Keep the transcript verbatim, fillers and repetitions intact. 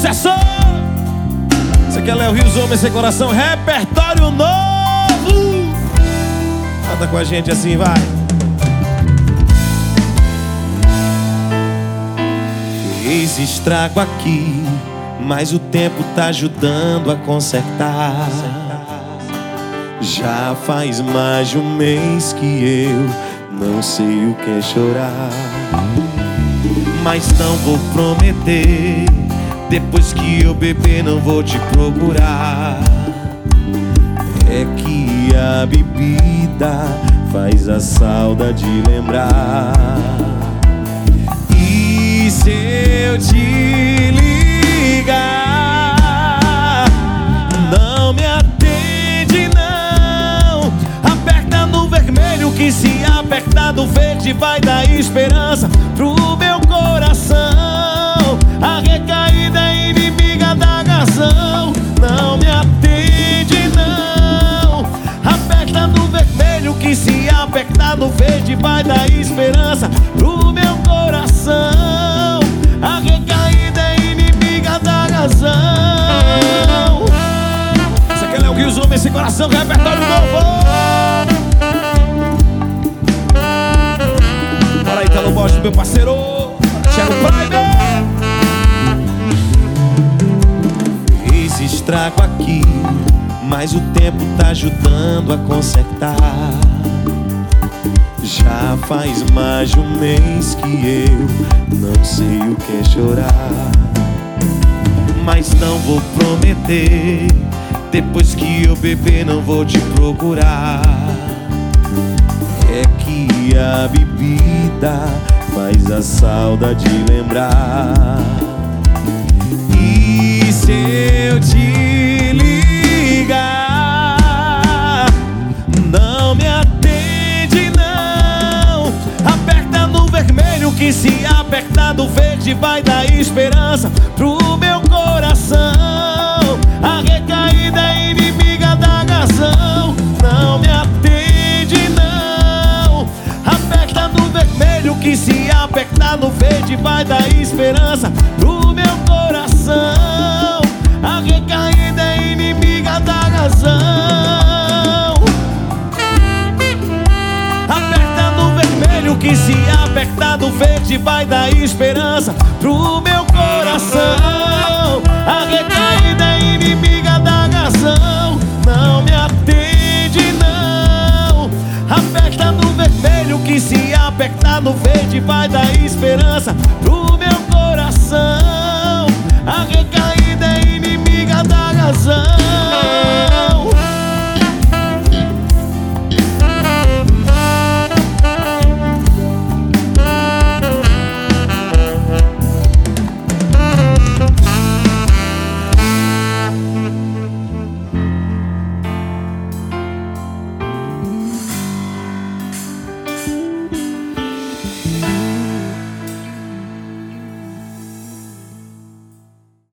sucesso! Esse aqui é Léo Rios, Homem Sem Coração, repertório novo. Canta com a gente assim, vai. Fez estrago aqui, mas o tempo tá ajudando a consertar. Já faz mais de um mês que eu não sei o que é chorar. Mas não vou prometer, depois que eu beber não vou te procurar. É que a bebida faz a saudade lembrar. E se eu te ligar, não me atende não. Aperta no vermelho que se apertar do verde vai dar esperança pro meu coração. A recaída é inimiga da razão. Não me atende não. Aperta no vermelho que se apertar no verde vai dar esperança pro meu coração. A recaída é inimiga da razão. Essa aqui é Léo Rios, Homem Sem Coração, repertório novo. Bora aí, tá no bote do meu parceiro Thiago Prime. Fez estrago aqui, mas o tempo tá ajudando a consertar. Já faz mais de um mês que eu não sei o que é chorar. Mas não vou prometer, depois que eu beber não vou te procurar. É que a bebida faz a saudade lembrar. E se eu te ligar, não me atende não. Aperta no vermelho que se apertar do verde vai dar esperança pro meu coração. A recaída é inimiga da razão. Não me atende não. Aperta no vermelho que se apertar no verde vai dar esperança pro meu coração. A recaída é inimiga da razão. Aperta no vermelho que se apertar no verde vai dar esperança pro meu coração. A recaída é inimiga da razão. Não me atende não. Aperta no vermelho que se apertar no verde vai dar esperança pro meu coração. A recaída é inimiga da razão.